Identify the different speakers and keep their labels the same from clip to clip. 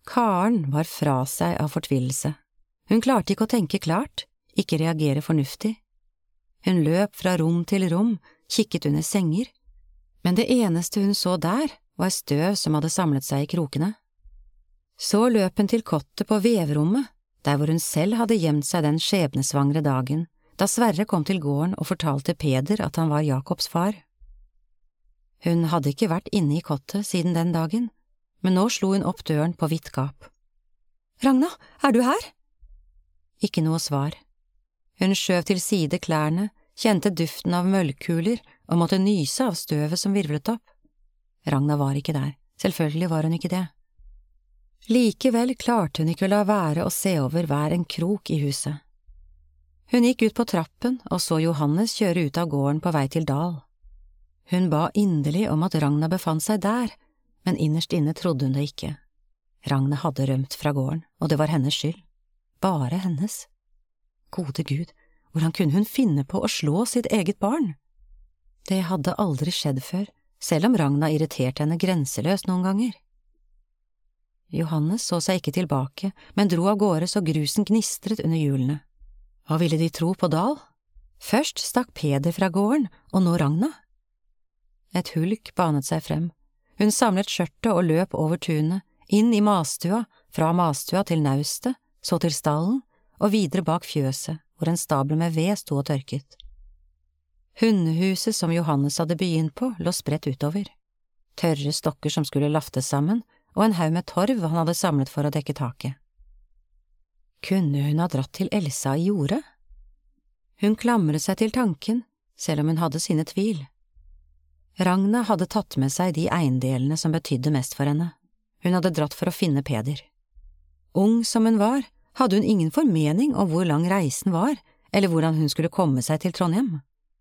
Speaker 1: Karen var fra seg av fortvilelse. Hun klarte ikke å tenke klart, ikke reagere fornuftig. Hun løp fra rom til rom, kikket under senger, men det eneste hun så der var støv som hadde samlet seg i krokene. Så løp hun til kottet på vevrommet, der hvor hun selv hadde gjemt seg den skjebnesvangre dagen, da Sverre kom til gården og fortalte Peder at han var Jakobs far. Hun hadde ikke vært inne i kottet siden den dagen, men nå slo hun opp døren på vidt gap. «Ragna, er du her?» Ikke noe svar. Hun skjøv til side klærne, kjente duften av møllkuler og måtte nyse av støvet som virvlet opp. Ragna var ikke der, selvfølgelig var hun ikke det. Likevel klarte hun ikke å la være å se over hver en krok i huset. Hun gikk ut på trappen og så Johannes kjøre ut av gården på vei til Dal. Hun ba inderlig om at Ragna befant seg der, men innerst inne trodde hun det ikke. Ragna hadde rømt fra gården, og det var hennes skyld. Bare hennes. Gode Gud, hvordan kunne hun finne på å slå sitt eget barn? Det hadde aldri skjedd før, selv om Ragna irriterte henne grenseløst noen ganger. Johannes så seg ikke tilbake, men dro av gårde så grusen gnistret under hjulene. Hva ville de tro på Dal? Først stakk Peder fra gården, og nå Ragna. Et hulk banet seg frem. Hun samlet skjørtet og løp over tunet, inn i masstua, fra masstua til naustet, så til stallen, og videre bak fjøset, hvor en stabel med ved sto og tørket. Hundehuset som Johannes hadde begynt på, lå spredt utover. Tørre stokker som skulle laftes sammen, og en haug med torv han hadde samlet for å dekke taket. Kunne hun ha dratt til Elsa i jordet? Hun klamret seg til tanken, selv om hun hadde sine tvil. Ragna hadde tatt med seg de eiendelene som betydde mest for henne. Hun hadde dratt for å finne Peder. Ung som hun var, hadde hun ingen formening om hvor lang reisen var, eller hvordan hun skulle komme seg til Trondheim.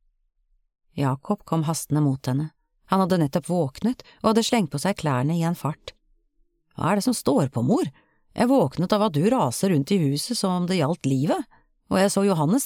Speaker 1: Jakob kom hastende mot henne. Han hadde nettopp våknet og hadde slengt på seg klærne i en fart. Hva er det som står på, mor? Jeg våknet av at du raser rundt i huset som om det gjaldt livet, og jeg så Johannes